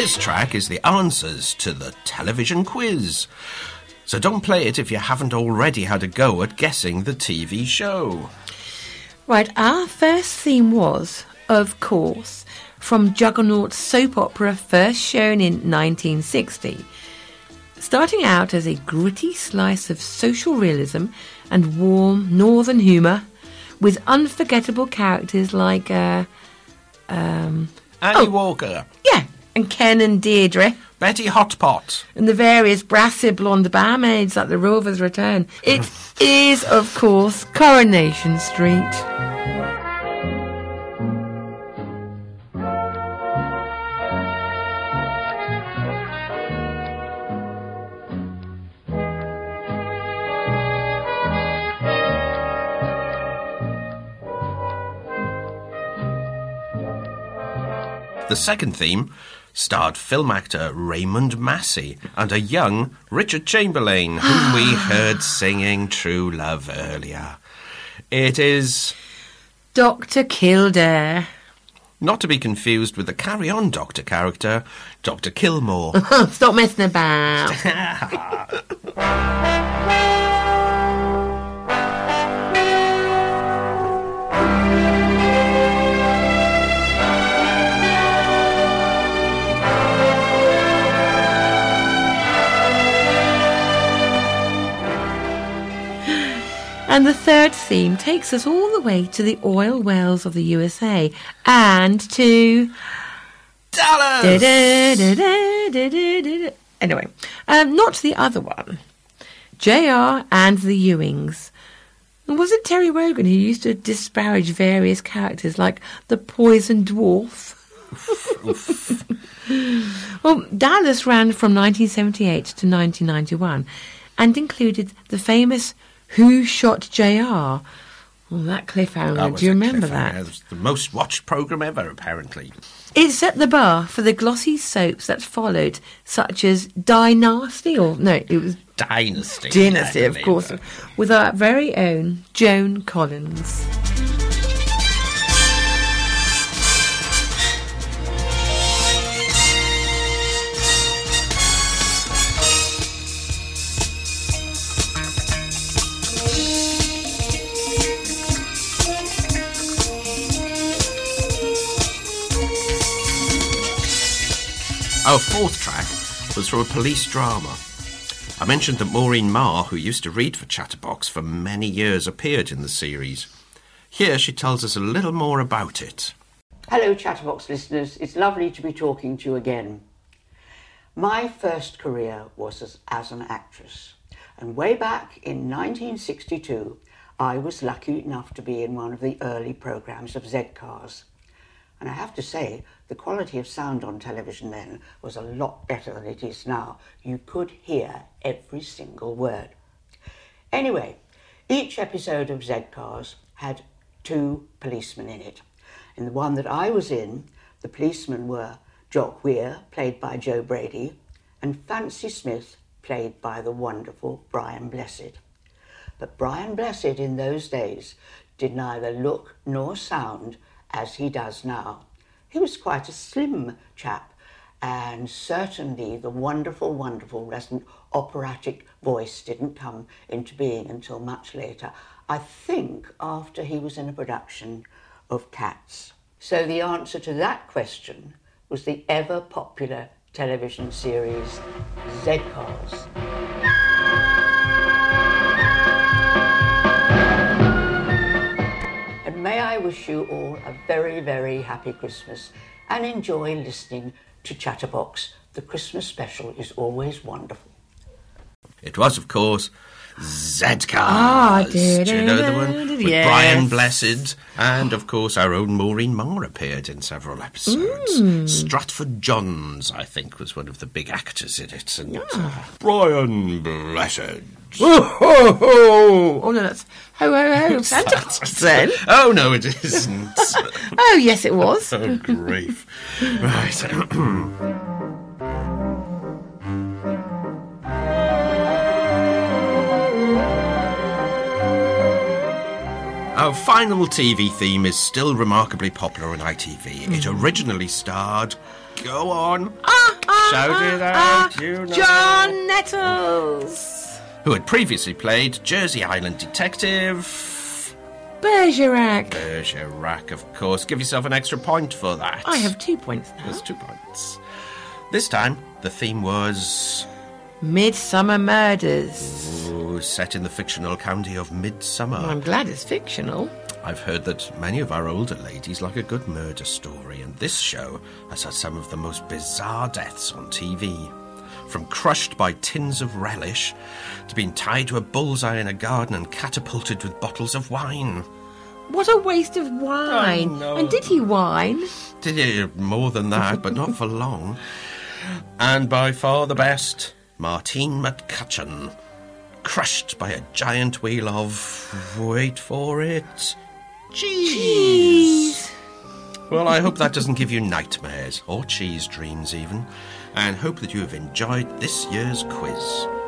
This track is the answers to the television quiz. So don't play it if you haven't already had a go at guessing the TV show. Right, our first theme was, of course, from Juggernaut's soap opera first shown in 1960. Starting out as a gritty slice of social realism and warm northern humour, with unforgettable characters like Annie Walker. Yeah, and Ken and Deirdre. Betty Hotpot. And the various brassy blonde barmaids at the Rover's Return. It is, of course, Coronation Street. The second theme starred film actor Raymond Massey and a young Richard Chamberlain, whom we heard singing True Love earlier. It is Dr. Kildare. Not to be confused with the Carry On Doctor character, Dr. Kilmore. Stop messing about. And the third theme takes us all the way to the oil wells of the USA and to Dallas! Anyway, not the other one. JR and the Ewings. Was it Terry Wogan who used to disparage various characters like the Poison Dwarf? Well, Dallas ran from 1978 to 1991 and included the famous Who Shot JR? Oh, that cliffhanger. Do you remember that? It was the most watched programme ever, apparently. It set the bar for the glossy soaps that followed, such as Dynasty, or no, it was Dynasty, of course, with our very own Joan Collins. Our fourth track was from a police drama. I mentioned that Maureen Marr, who used to read for Chatterbox for many years, appeared in the series. Here she tells us a little more about it. Hello Chatterbox listeners, it's lovely to be talking to you again. My first career was as an actress, and way back in 1962 I was lucky enough to be in one of the early programmes of Z-Cars. And I have to say, the quality of sound on television then was a lot better than it is now. You could hear every single word. Anyway, each episode of Z-Cars had 2 policemen in it. In the one that I was in, the policemen were Jock Weir, played by Joe Brady, and Fancy Smith, played by the wonderful Brian Blessed. But Brian Blessed in those days did neither look nor sound as he does now. He was quite a slim chap, and certainly the wonderful, wonderful resonant operatic voice didn't come into being until much later, I think after he was in a production of Cats. So the answer to that question was the ever-popular television series Z-Cars. May I wish you all a very, very happy Christmas and enjoy listening to Chatterbox. The Christmas special is always wonderful. It was, of course, Z-Cars. Do you know the one? With Brian Blessed, and of course our own Maureen Marr appeared in several episodes. Stratford Johns, I think, was one of the big actors in it. And Brian Blessed. Oh no, that's ho ho ho Santa Claus then. Oh no, it isn't. Oh yes, it was. Oh grief! Right. Our final TV theme is still remarkably popular on ITV. It originally starred... Go on. Shout it out, you know. John Nettles. Who had previously played Jersey Island Detective... Bergerac. Bergerac, of course. Give yourself an extra point for that. I have 2 points now. There's 2 points. This time, the theme was... Midsummer Murders. Ooh, set in the fictional county of Midsummer. Well, I'm glad it's fictional. I've heard that many of our older ladies like a good murder story, and this show has had some of the most bizarre deaths on TV. From crushed by tins of relish to being tied to a bullseye in a garden and catapulted with bottles of wine. What a waste of wine. I know. And did he whine? Did he? More than that, but not for long. And by far the best, Martine McCutcheon. Crushed by a giant wheel of... wait for it... cheese. Well, I hope that doesn't give you nightmares, or cheese dreams even, and hope that you have enjoyed this year's quiz.